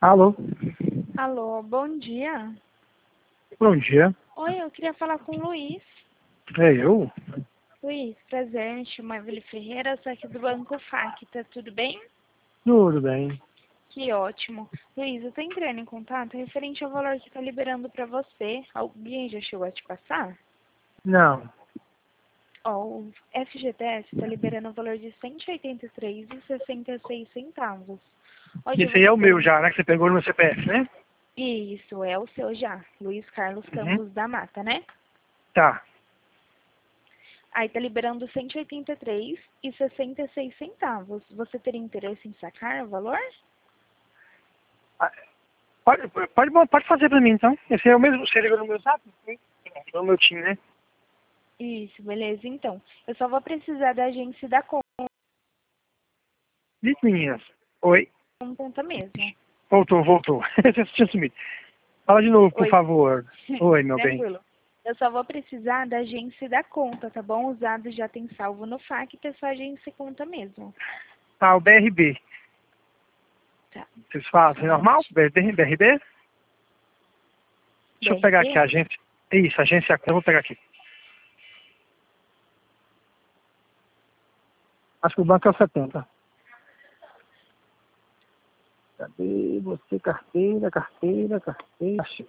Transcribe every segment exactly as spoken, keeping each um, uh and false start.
Alô? Alô, bom dia. Bom dia. Oi, eu queria falar com o Luiz. É eu? Luiz, prazer, me chamo Evelyn Ferreira, sou aqui do Banco Facta, tudo bem? Tudo bem. Que ótimo. Luiz, eu tô entrando em contato referente ao valor que tá liberando para você. Alguém já chegou a te passar? Não. Ó, o F G T S está liberando o valor de cento e oitenta e três reais e sessenta e seis centavos. Onde Esse aí é você o meu tem... já, né? Que você pegou no meu C P F, né? Isso, é o seu já. Luiz Carlos Uhum. Campos da Mata, né? Tá. Aí tá liberando cento e oitenta e três reais e sessenta e seis centavos. Você teria interesse em sacar o valor? Ah, Pode, pode, pode fazer pra mim, então. Esse é o mesmo. Você ligou no meu zap? É o meu time, né? Isso, beleza. Então, eu só vou precisar da agência da Diz, meninas. Oi. conta mesmo. Voltou, voltou. Você tinha sumido. Fala de novo, por Oi. favor. Oi, meu bem. Tranquilo. Eu só vou precisar da agência da conta, tá bom? Os dados já tem salvo no F A Q, é só agência e conta mesmo. Tá, o B R B. Tá. Vocês fazem normal? B R B? B R B? Deixa eu pegar aqui a B R B? agência. Isso, a agência. Eu vou pegar aqui. Acho que o banco é o setenta. Cadê você? Carteira, carteira, carteira. Achei.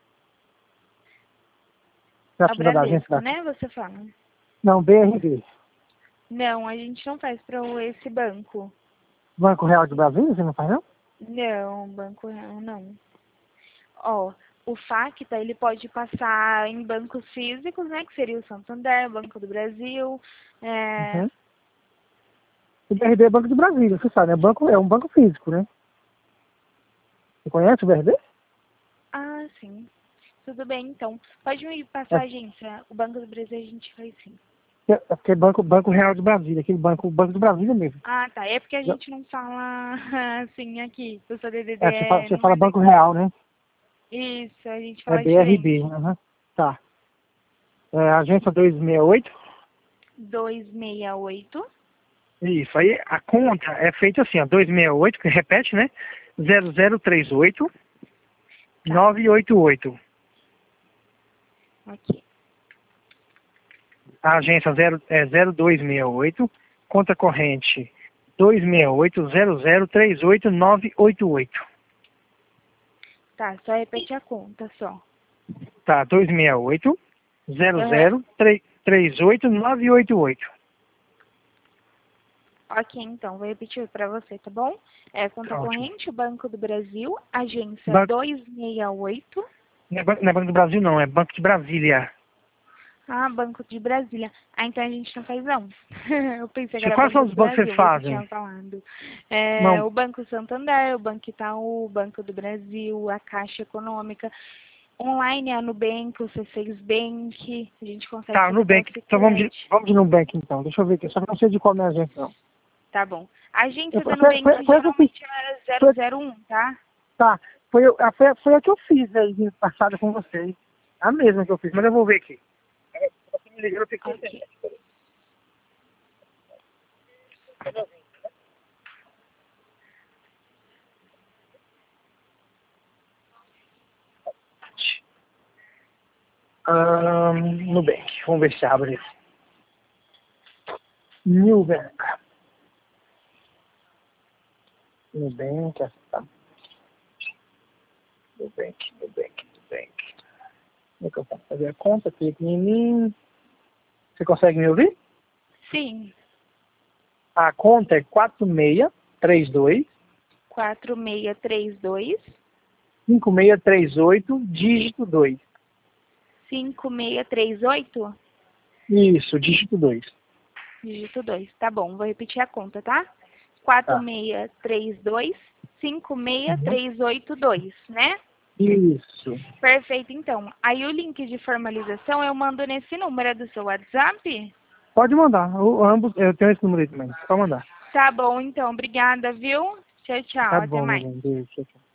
Você É o precisa da agência Bradesco, da... né? Você fala. Não, B R B. Não, a gente não faz para esse banco. Banco Real de Brasília, você não faz não? Não, Banco Real não. Ó, o Facta, ele pode passar em bancos físicos, né? Que seria o Santander, Banco do Brasil. É... Uhum. O B R B é Banco de Brasília, você sabe, né? Banco, é um banco físico, né? Você conhece o B R B? Ah, sim. Tudo bem, então. Pode me É, passar a agência. O Banco do Brasil a gente faz sim. é é porque é banco, banco Real de Brasília, aquele banco, Banco de Brasília mesmo. Ah, tá. É porque a gente não fala assim aqui. O seu D D D É, você fala, é... você não fala é Banco daqui. Real, né? Isso, a gente É fala B R B, diferente. uhum. Tá. É, agência duzentos e sessenta e oito. duzentos e sessenta e oito. Isso, aí a conta é feita assim, ó, duzentos e sessenta e oito, que repete, né? zero zero três oito Tá, nove oito oito. ok. A agência zero, é zero dois seis oito, conta corrente dois seis oito zero zero três oito nove oito oito. Tá, só repete a conta só. Tá, dois seis oito zero Aham. zero três oito nove oito oito. Ok, então, vou repetir para você, tá bom? É conta Tá ótimo. corrente, Banco do Brasil, agência Banco, duzentos e sessenta e oito. não, é banco, não é Banco do Brasil não, é Banco de Brasília. Ah, Banco de Brasília. Ah, então a gente não faz não. Eu pensei que era Quais são Banco os do bancos que vocês Brasil, você fazem? tinha falado. É, Não, o Banco Santander, o Banco Itaú, o Banco do Brasil, a Caixa Econômica. Online é a Nubank, o C seis Bank, a gente consegue tá, fazer até o Nubank. Então vamos de, Sicredi. vamos de Nubank então, deixa eu ver aqui, só que eu não sei de qual é a agência não. Tá bom. A Eu, agência da foi, foi, Nubank foi a que eu fiz. geralmente é zero Foi, zero um, tá? tá, foi, eu- a- foi, a- foi a que eu fiz aí passada com vocês. A mesma que eu fiz, mas eu vou ver aqui. Você me ligou, eu fiquei Ok. Um, Nubank, vamos ver se abre. Nubank. Nubank, essa tá. Nubank, Nubank, Nubank. Como é que eu posso fazer a conta? Clique em mim. Você consegue me ouvir? Sim. A conta é quatro seis três dois quatro seis três dois, cinco seis três oito, dígito dois. cinco seis três oito, Isso, dígito dois. dígito dois. Tá bom, vou repetir a conta, tá? quatro Tá. seis três dois, cinco seis Uhum. três oito dois, né? Isso. Perfeito, então. Aí o link de formalização eu mando nesse número, é do seu WhatsApp? Pode mandar. O, ambos, eu tenho esse número aí também. Pode mandar. Tá bom, então. Obrigada, viu? Tchau, tchau. Tá Até bom, meu mais. bem. Beijo. Tchau, tchau.